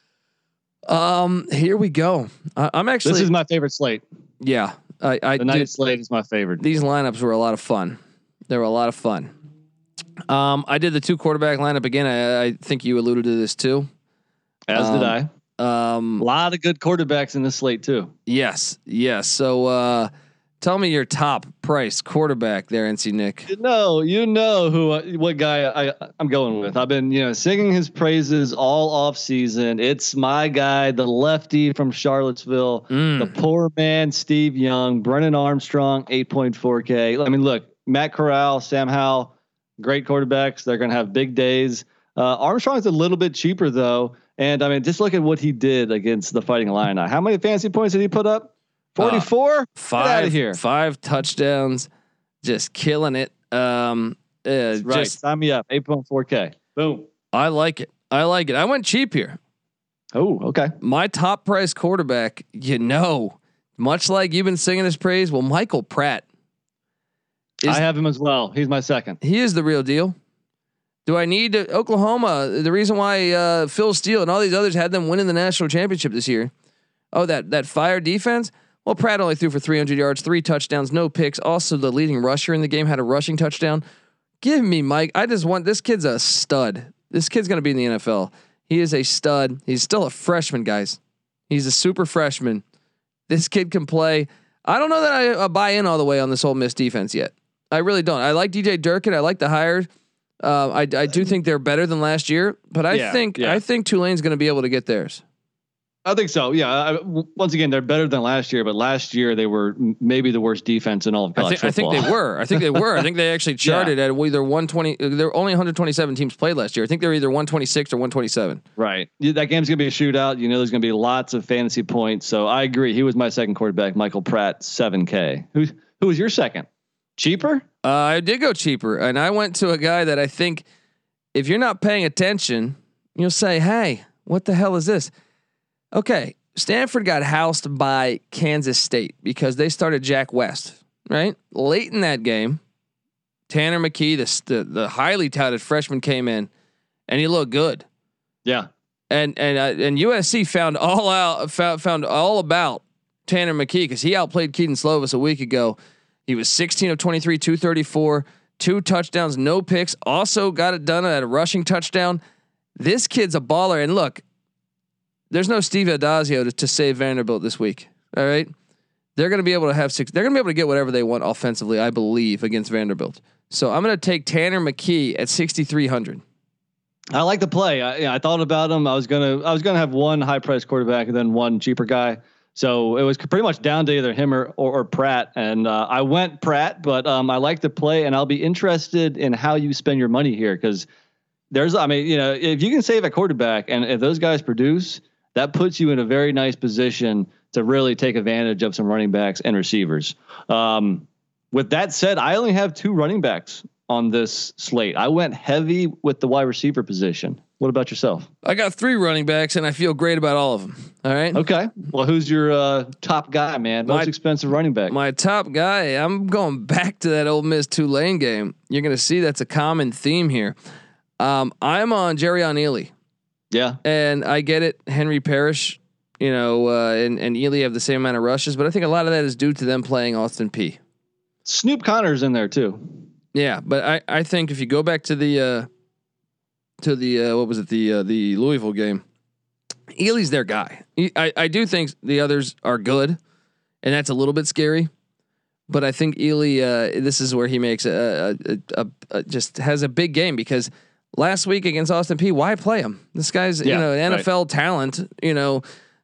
Um, here we go. I, I'm actually, this is my favorite slate. Yeah. I, I the night slate is my favorite. These lineups were a lot of fun. They were a lot of fun. Um, I did the two quarterback lineup again. I, I think you alluded to this too. As um, did I. Um, a lot of good quarterbacks in this slate too. Yes. Yes. So, uh, tell me your top price quarterback there, N C Nick. You know, you know who, uh, what guy I, I'm going with. I've been, you know, singing his praises all off season. It's my guy, the lefty from Charlottesville, mm. the poor man, Steve Young, Brennan Armstrong, eight point four K. I mean, look, Matt Corral, Sam Howell, great quarterbacks. They're going to have big days. Uh, Armstrong's a little bit cheaper though. And I mean, just look at what he did against the Fighting Illini. How many fantasy points did he put up? forty-four? Uh, five, Get out of here. Five touchdowns, just killing it. Um, uh, right. Just, Sign me up. eight point four K. Boom. I like it. I like it. I went cheap here. Oh, okay. My top price quarterback, you know, much like you've been singing his praise. Well, Michael Pratt. Is, I have him as well. He's my second. He is the real deal. Do I need to, Oklahoma? The reason why uh, Phil Steele and all these others had them winning the national championship this year. Oh, that that fire defense. Well, Pratt only threw for three hundred yards, three touchdowns, no picks. Also, the leading rusher in the game had a rushing touchdown. Give me Mike. I just want this kid's a stud. This kid's going to be in the N F L. He is a stud. He's still a freshman, guys. He's a super freshman. This kid can play. I don't know that I uh, buy in all the way on this Ole Miss defense yet. I really don't. I like D J Durkin. I like the hire. Uh, I I do think they're better than last year, but I yeah, think yeah. I think Tulane's going to be able to get theirs. I think so. Yeah. I, once again, they're better than last year, but last year they were maybe the worst defense in all of college I, th- football. I think they were. I think they were. I think they actually charted yeah. at either one twenty. There were only one hundred twenty-seven teams played last year. I think they're either one twenty-six or one twenty-seven. Right. That game's gonna be a shootout. You know, there's gonna be lots of fantasy points. So I agree. He was my second quarterback, Michael Pratt, seven K. Who who was your second? Cheaper? Uh, I did go cheaper, and I went to a guy that I think, if you're not paying attention, you'll say, "Hey, what the hell is this?" Okay. Stanford got housed by Kansas State because they started Jack West, right? Late in that game, Tanner McKee, the, the the highly touted freshman, came in, and he looked good. Yeah, and and uh, and U S C found all out found found all about Tanner McKee because he outplayed Keaton Slovis a week ago. He was sixteen of twenty-three, two thirty-four, two touchdowns, no picks. Also got it done at a rushing touchdown. This kid's a baller, and look. There's no Steve Adazio to, to save Vanderbilt this week. All right. They're going to be able to have six. They're going to be able to get whatever they want offensively, I believe, against Vanderbilt. So I'm going to take Tanner McKee at sixty-three hundred. I like the play. I, yeah, I thought about him. I was going to, I was going to have one high price quarterback and then one cheaper guy. So it was pretty much down to either him or, or, or Pratt. And uh, I went Pratt, but um, I like the play and I'll be interested in how you spend your money here. Cause there's, I mean, you know, if you can save a quarterback and if those guys produce, that puts you in a very nice position to really take advantage of some running backs and receivers. Um, with that said, I only have two running backs on this slate. I went heavy with the wide receiver position. What about yourself? I got three running backs and I feel great about all of them. All right. Okay. Well, who's your uh, top guy, man? Most my, expensive running back. My top guy, I'm going back to that Ole Miss Tulane game. You're going to see that's a common theme here. Um, I'm on Jerrion Ealy. Yeah. And I get it. Henry Parrish, you know, uh, and, and Ealy have the same amount of rushes, but I think a lot of that is due to them playing Austin Peay. Snoop Connor's in there too. Yeah. But I, I think if you go back to the, uh, to the, uh, what was it? The, uh, the Louisville game, Ealy's their guy. He, I, I do think the others are good and that's a little bit scary, but I think Ealy, uh, this is where he makes a, a, a, a just has a big game because last week against Austin Peay, why play him? This guy's, yeah, you know, an N F L right. talent, you know.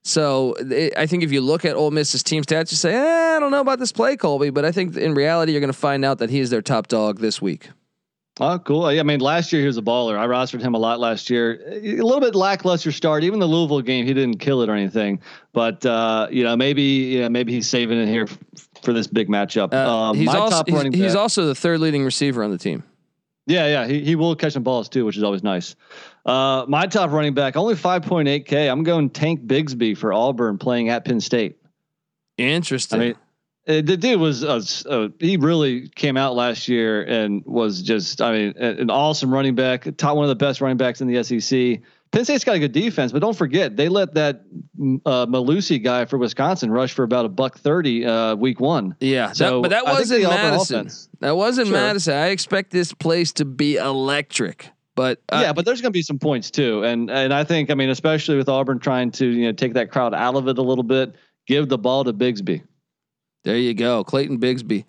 So it, I think if you look at Ole Miss's team stats, you say, eh, I don't know about this play, Colby, but I think in reality, you're going to find out that he is their top dog this week. Oh, cool. I mean, last year he was a baller. I rostered him a lot last year. A little bit lackluster start. Even the Louisville game, he didn't kill it or anything. But uh, you know, maybe yeah, maybe he's saving it here f- for this big matchup. Uh, um, he's my also top he's, running he's back, also the third leading receiver on the team. Yeah, yeah, he he will catch some balls too, which is always nice. Uh, my top running back, only five point eight K. I'm going Tank Bigsby for Auburn playing at Penn State. Interesting. I mean, it, the dude was uh, uh, he really came out last year and was just, I mean, an awesome running back, top one of the best running backs in the S E C. Penn State's got a good defense, but don't forget they let that uh, Malusi guy for Wisconsin rush for about a buck thirty uh, week one. Yeah, so that, but that was in Madison. Offense, that was in sure. Madison. I expect this place to be electric. But uh, yeah, but there's going to be some points too, and and I think I mean especially with Auburn trying to you know take that crowd out of it a little bit, give the ball to Bigsby. There you go, Clayton Bigsby.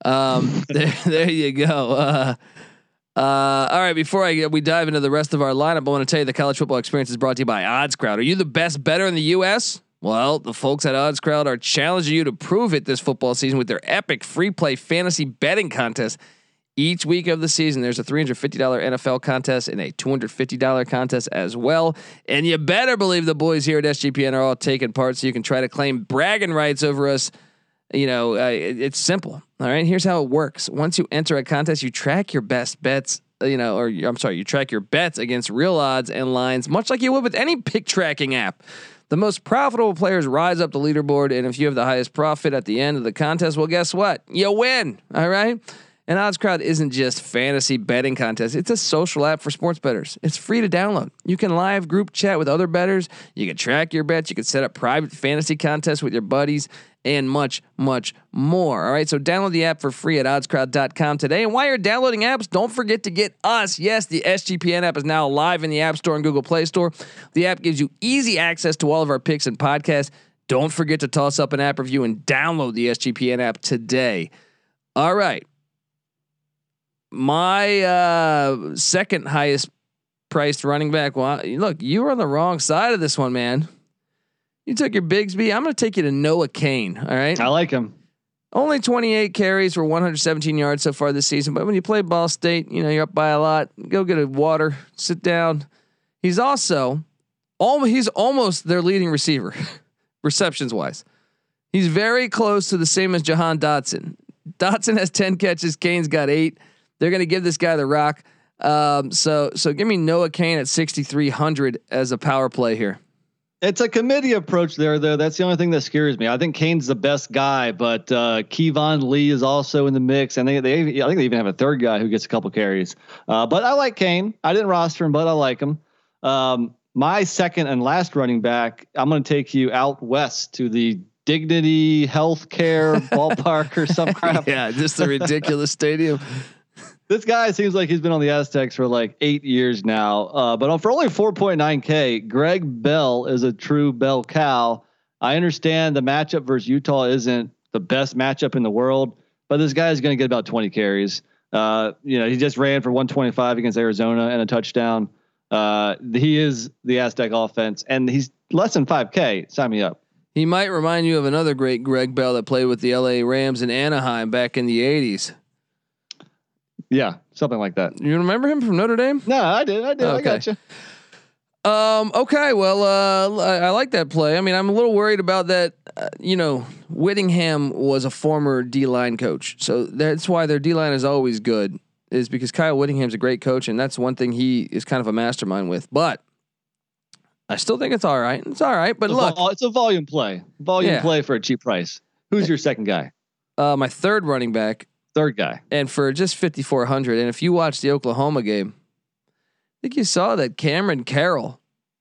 Um, there, there you go. Uh, uh, all right, before I we dive into the rest of our lineup, I want to tell you the college football experience is brought to you by OddsCrowd. Are you the best bettor in the U S? Well, the folks at OddsCrowd are challenging you to prove it this football season with their epic free play fantasy betting contest. Each week of the season, there's a three hundred fifty dollars N F L contest and a two hundred fifty dollars contest as well. And you better believe the boys here at S G P N are all taking part so you can try to claim bragging rights over us. You know, uh, it, it's simple. All right, here's how it works. Once you enter a contest, you track your best bets, you know, or I'm sorry, you track your bets against real odds and lines, much like you would with any pick tracking app. The most profitable players rise up the leaderboard. And if you have the highest profit at the end of the contest, well, guess what? You win. All right. And Odds Crowd isn't just fantasy betting contest. It's a social app for sports bettors. It's free to download. You can live group chat with other bettors. You can track your bets. You can set up private fantasy contests with your buddies and much, much more. All right. So download the app for free at odds crowd dot com today. And while you're downloading apps, don't forget to get us. Yes, the S G P N app is now live in the App Store and Google Play Store. The app gives you easy access to all of our picks and podcasts. Don't forget to toss up an app review and download the S G P N app today. All right. My uh, second highest priced running back. Well, look, you were on the wrong side of this one, man. You took your Bigsby. I'm going to take you to Noah Cain. All right. I like him. Only twenty-eight carries for one hundred seventeen yards so far this season. But when you play Ball State, you know, you're up by a lot. Go get a water, sit down. He's also, all, he's almost their leading receiver, receptions wise. He's very close to the same as Jahan Dotson. Dotson has ten catches. Cain's got eight. They're going to give this guy the rock. Um, so, so give me Noah Cain at sixty-three hundred as a power play here. It's a committee approach there, though. That's the only thing that scares me. I think Cain's the best guy, but uh, Kevon Lee is also in the mix, and they, they, I think they even have a third guy who gets a couple carries. Uh, but I like Cain. I didn't roster him, but I like him. Um, my second and last running back, I'm going to take you out west to the Dignity Healthcare ballpark or some crap. Yeah, just a ridiculous stadium. This guy seems like he's been on the Aztecs for like eight years now, uh, but for only four point nine K, Greg Bell is a true bell cow. I understand the matchup versus Utah isn't the best matchup in the world, but this guy is going to get about twenty carries. Uh, you know, he just ran for one twenty-five against Arizona and a touchdown. Uh, he is the Aztec offense, and he's less than five K. Sign me up. He might remind you of another great Greg Bell that played with the L A Rams in Anaheim back in the eighties. Yeah, something like that. You remember him from Notre Dame? No, I did. I did. Okay. I got you. Um, okay. Well, uh, I, I like that play. I mean, I'm a little worried about that. Uh, you know, Whittingham was a former D-line coach, so that's why their D-line is always good, is because Kyle Whittingham's a great coach, and that's one thing he is kind of a mastermind with. But I still think it's all right. It's all right. But it's look, a, it's a volume play. Volume yeah. play for a cheap price. Who's your second guy? Uh, my third running back. Third guy. And for just fifty-four hundred. And if you watch the Oklahoma game, I think you saw that Cameron Carroll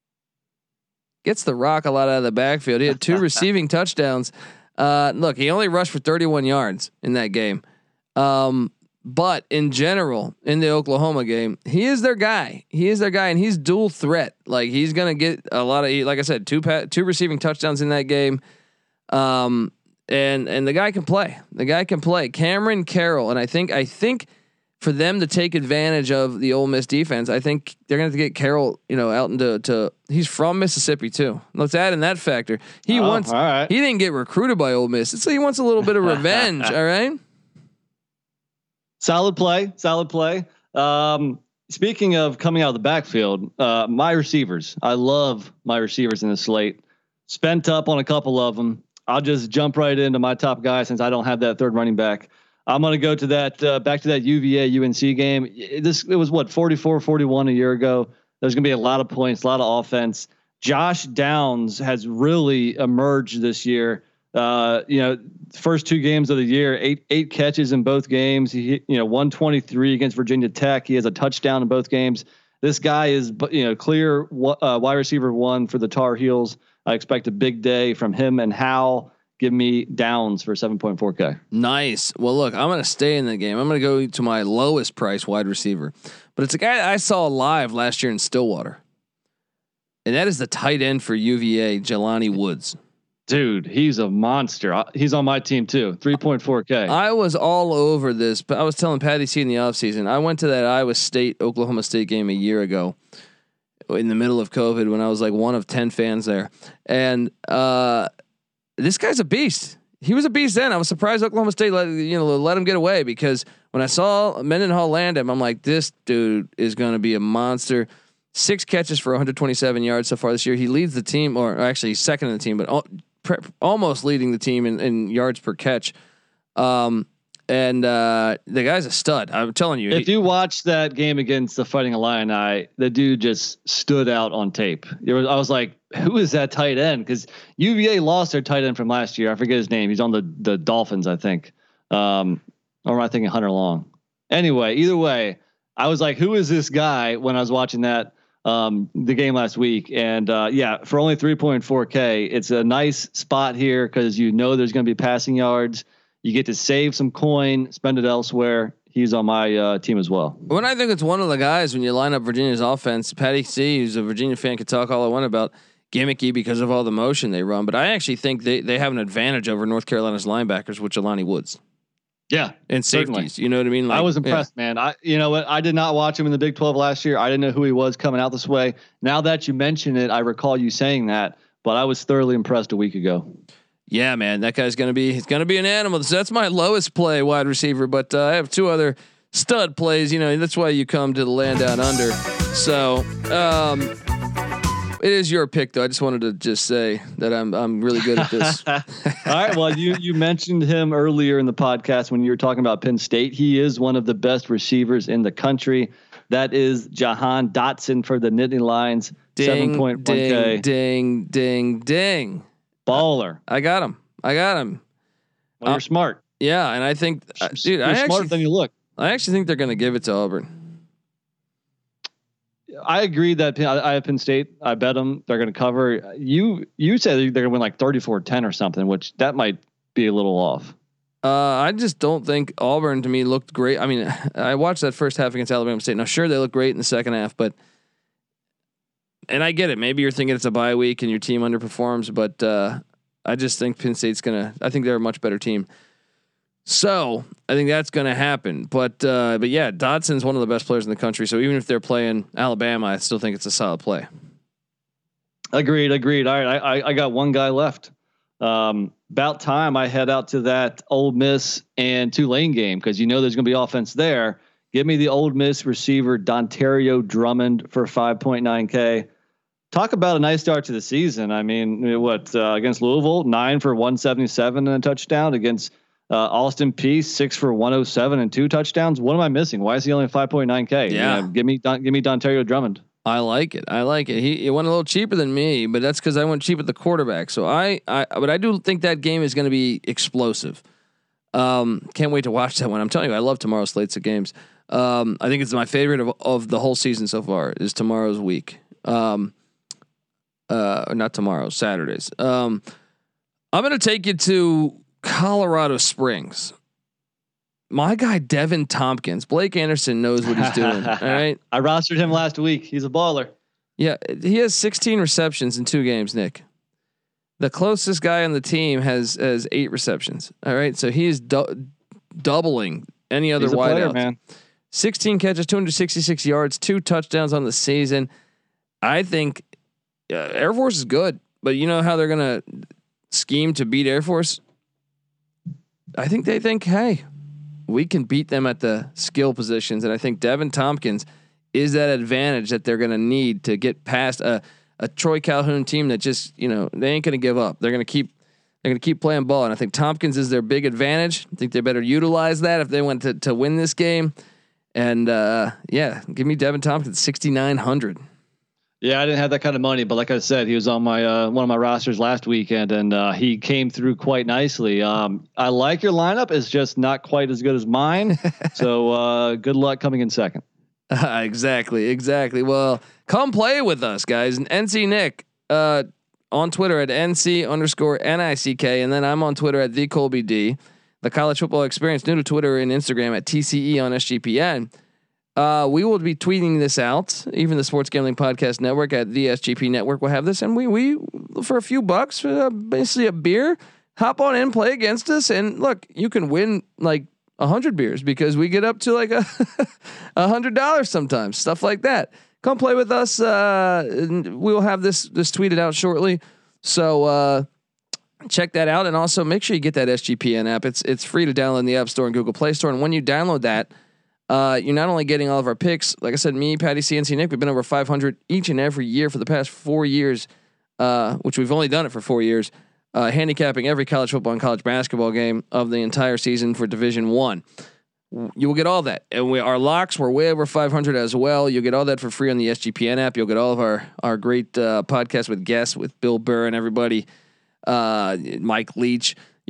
gets the rock a lot out of the backfield. He had two receiving touchdowns. Uh, look, he only rushed for thirty-one yards in that game. Um, but in general, in the Oklahoma game, he is their guy. He is their guy, and he's dual threat. Like he's gonna get a lot of, like I said, two pa- two receiving touchdowns in that game. Um, And and the guy can play. The guy can play. Cameron Carroll, and I think I think for them to take advantage of the Ole Miss defense, I think they're going to get Carroll, you know, out into to. He's from Mississippi too. Let's add in that factor. He oh, wants. All right. He didn't get recruited by Ole Miss, so he wants a little bit of revenge. All right. Solid play. Solid play. Um, speaking of coming out of the backfield, uh, my receivers. I love my receivers in the slate. Spent up on a couple of them. I'll just jump right into my top guy since I don't have that third running back. I'm going to go to that, uh, back to that U V A U N C game. This, it was what, forty-four forty-one a year ago. There's going to be a lot of points, a lot of offense. Josh Downs has really emerged this year. Uh, you know, first two games of the year, eight, eight catches in both games. He, you know, one twenty-three against Virginia Tech. He has a touchdown in both games. This guy is, you know, clear uh, wide receiver one for the Tar Heels. I expect a big day from him and Hal. Give me Downs for seven point four K. Nice. Well, look, I'm going to stay in the game. I'm going to go to my lowest price wide receiver, but it's a guy I saw live last year in Stillwater, and that is the tight end for U V A, Jelani Woods. Dude, he's a monster. He's on my team too. three point four K. I was all over this, but I was telling Patty C in the offseason, I went to that Iowa State, Oklahoma State game a year ago in the middle of COVID when I was like one of ten fans there. And uh, this guy's a beast. He was a beast then. I was surprised Oklahoma State let, you know, let him get away, because when I saw Mendenhall land him, I'm like, this dude is going to be a monster. Six catches for one hundred twenty-seven yards so far this year. He leads the team, or actually he's second in the team, but al- pre- almost leading the team in, in yards per catch. Um, and uh, the guy's a stud. I'm telling you. If he, you watch that game against the Fighting Illini, the dude just stood out on tape. It was, I was like, who is that tight end? Because U V A lost their tight end from last year. I forget his name. He's on the the Dolphins, I think. Um, or am I thinking Hunter Long? Anyway, either way, I was like, who is this guy when I was watching that um, the game last week? And uh, yeah, for only three point four K, it's a nice spot here because you know there's going to be passing yards. You get to save some coin, spend it elsewhere. He's on my uh, team as well. When I think it's one of the guys when you line up Virginia's offense, Patty C, who's a Virginia fan, could talk all I want about gimmicky because of all the motion they run, but I actually think they, they have an advantage over North Carolina's linebackers, which Jelani Woods. Yeah, and safeties. Certainly. You know what I mean? Like, I was impressed, yeah. man. I, you know what? I did not watch him in the Big twelve last year. I didn't know who he was coming out this way. Now that you mention it, I recall you saying that, but I was thoroughly impressed a week ago. Yeah, man, that guy's gonna be he's gonna be an animal. So that's my lowest play wide receiver, but uh, I have two other stud plays. You know, that's why you come to the land down under. So. Um, It is your pick, though. I just wanted to just say that I'm I'm really good at this. All right. Well, you you mentioned him earlier in the podcast when you were talking about Penn State. He is one of the best receivers in the country. That is Jahan Dotson for the Nittany Lions. seven point one K. Ding, ding, ding. Baller. I got him. I got him. Well, uh, you're smart. Yeah, and I think, uh, dude, you're I smarter actually, than you look. I actually think they're going to give it to Auburn. I agree that I have Penn State. I bet them they're going to cover. You you said they're going to win like thirty-four ten or something, which that might be a little off. Uh, I just don't think Auburn to me looked great. I mean, I watched that first half against Alabama State. Now, sure, they look great in the second half, but and I get it. Maybe you're thinking it's a bye week and your team underperforms, but uh, I just think Penn State's gonna. I think they're a much better team. So I think that's going to happen, but uh, but yeah, Dotson's one of the best players in the country. So even if they're playing Alabama, I still think it's a solid play. Agreed, agreed. All right, I I got one guy left. Um, about time I head out to that Ole Miss and Tulane game because you know there's going to be offense there. Give me the Ole Miss receiver Dontario Drummond for five point nine K. Talk about a nice start to the season. I mean, what uh, against Louisville, nine for one seventy-seven and a touchdown against. Uh, Austin Peay six for one oh seven and two touchdowns. What am I missing? Why is he only five point nine K? Yeah, you know, give me Don, give me Dontario Drummond. I like it. I like it. He, he went a little cheaper than me, but that's because I went cheap at the quarterback. So I, I, but I do think that game is going to be explosive. Um, can't wait to watch that one. I'm telling you, I love tomorrow's slates of games. Um, I think it's my favorite of of the whole season so far. Is tomorrow's week. Um, uh, not tomorrow, Saturdays. Um, I'm going to take you to Colorado Springs. My guy Devin Tompkins. Blake Anderson knows what he's doing. All right. I rostered him last week. He's a baller. Yeah, he has sixteen receptions in two games, Nick. The closest guy on the team has has eight receptions. All right. So he is du- doubling any other wideout. Man. sixteen catches, two hundred sixty-six yards, two touchdowns on the season. I think uh, Air Force is good, but you know how they're going to scheme to beat Air Force? I think they think, hey, we can beat them at the skill positions. And I think Devin Tompkins is that advantage that they're going to need to get past a, a Troy Calhoun team that just, you know, they ain't going to give up. They're going to keep, they're going to keep playing ball. And I think Tompkins is their big advantage. I think they better utilize that if they want to, to win this game. And uh, yeah, give me Devin Tompkins, sixty-nine hundred. Yeah, I didn't have that kind of money, but like I said, he was on my uh, one of my rosters last weekend, and uh, he came through quite nicely. Um, I like your lineup; it's just not quite as good as mine. So uh, good luck coming in second. Uh, exactly, exactly. Well, come play with us, guys. And N C Nick uh, on Twitter at N C underscore N I C K, and then I'm on Twitter at the Colby D. The College Football Experience, new to Twitter and Instagram at T C E on S G P N. Uh, we will be tweeting this out. Even the Sports Gambling Podcast Network at the S G P Network will have this. And we, we, for a few bucks, uh, basically a beer, hop on in, play against us. And look, you can win like a hundred beers because we get up to like a, a hundred dollars sometimes, stuff like that. Come play with us. Uh, and we will have this, this tweeted out shortly. So, uh, check that out. And also make sure you get that S G P N app. It's, it's free to download in the App Store and Google Play Store. And when you download that, Uh, you're not only getting all of our picks, like I said, me, Patty C, N C Nick, we've been over five hundred each and every year for the past four years, uh, which we've only done it for four years, uh, handicapping every college football and college basketball game of the entire season for Division One. You will get all that, and we our locks were way over five hundred as well. You'll get all that for free on the S G P N app. You'll get all of our our great uh, podcasts with guests with Bill Burr and everybody, uh, Mike Leach.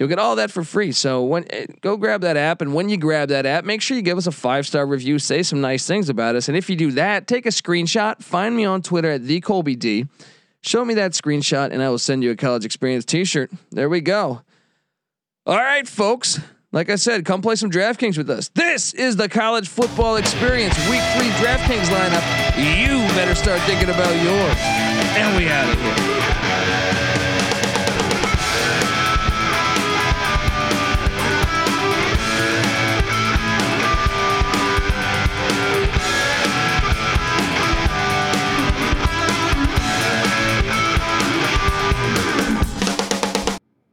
You'll get all that for free. So when go grab that app, and when you grab that app, make sure you give us a five star review, say some nice things about us, and if you do that, take a screenshot, find me on Twitter at the Colby D, show me that screenshot, and I will send you a College Experience T-shirt. There we go. All right, folks. Like I said, come play some DraftKings with us. This is the College Football Experience Week Three DraftKings lineup. You better start thinking about yours. And we out of here.